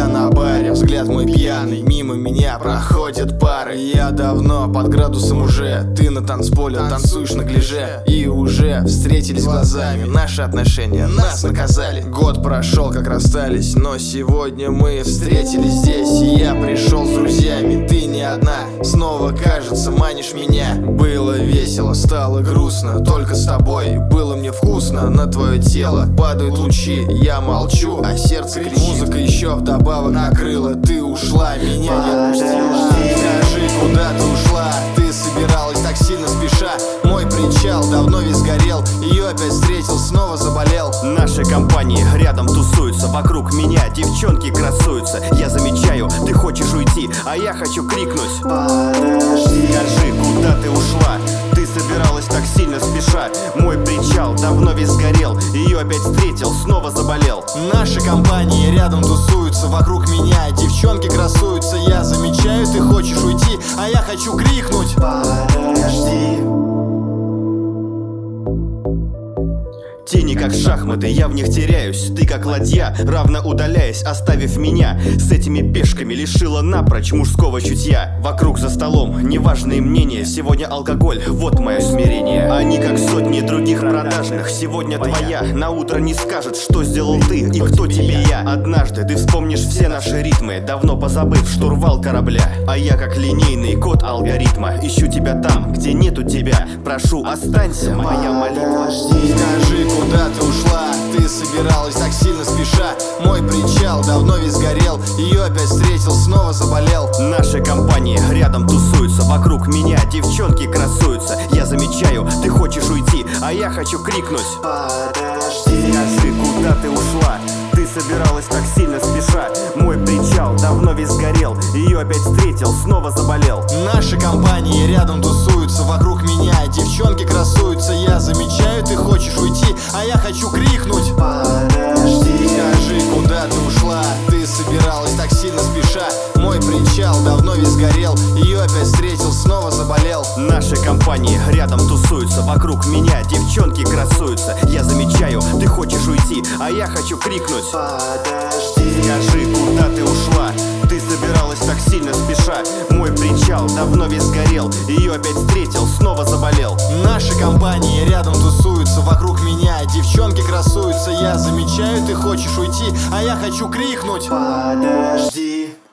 я на баре, взгляд мой пьяный. Мимо меня проходят пары. Я давно под градусом уже. Ты на танцполе танцуешь на гляже. И уже встретились глазами. Наши отношения нас наказали. Год прошел, как расстались, но сегодня мы встретились здесь. И я пришел с друзьями, ты не одна. Снова, кажется, манишь меня. Было весело, стало грустно, только с тобой было мне вкусно. На твое тело падают лучи, я молчу, а сердце кричит. Музыка еще вдобавок накрыла. Ты ушла, меня не отпустила. Скажи, куда ты ушла? Ты собиралась так сильно спеша. Мой причал давно весь горел. Ее опять встретил, снова заболел. Наши компании рядом тусуются. Вокруг меня девчонки красуются. Я замечаю, ты хочешь уйти, а я хочу крикнуть: подожди. Скажи, куда ты ушла? Ты собиралась так сильно спеша. Мой причал давно весь сгорел. Ее опять встретил, снова заболел. Наши компании рядом тусуются. Вокруг меня девчонки красуются. Я замечаю, ты хочешь уйти, а я хочу крикнуть: подожди. Тени как шахматы, я в них теряюсь. Ты как ладья, равно удаляясь, оставив меня с этими пешками, лишила напрочь мужского чутья. Вокруг за столом неважные мнения. Сегодня алкоголь, вот мое смирение. Они как сотни других продажных. Сегодня твоя, на утро не скажет, что сделал ты и кто тебе я. Однажды ты вспомнишь все наши ритмы, давно позабыв штурвал корабля. А я как линейный код алгоритма ищу тебя там, где нету тебя. Прошу, останься, моя молитва. Скажи, куда ты ушла? Ты собиралась так сильно спеша. Мой причал давно весь горел. Ее опять встретил, снова заболел. Наши компании рядом тусуются. Вокруг меня девчонки красуются. Я замечаю, ты хочешь уйти, а я хочу крикнуть: подожди. Скажи, куда ты ушла? Ты собиралась так сильно спеша. Мой причал давно весь сгорел. Ее опять встретил, снова заболел. Наши компании рядом тусуются. Вокруг меня девчонки красуются. Я замечаю, ты хочешь уйти, а я хочу крикнуть: подожди. Скажи, куда ты ушла? Ты собиралась так сильно спеша. Мой причал давно весь горел. Ее опять встретил, снова заболел. Наши компании рядом тусуются. Вокруг меня девчонки красуются. Я замечаю, ты хочешь уйти, а я хочу крикнуть: подожди. Скажи, куда ты ушла? Ты собиралась так сильно спеша. Мой причал давно весь сгорел. Ее опять встретил, снова заболел. Наши компании рядом тусуются. Вокруг меня девчонки красуются. Я замечаю, ты хочешь уйти, а я хочу крикнуть: подожди.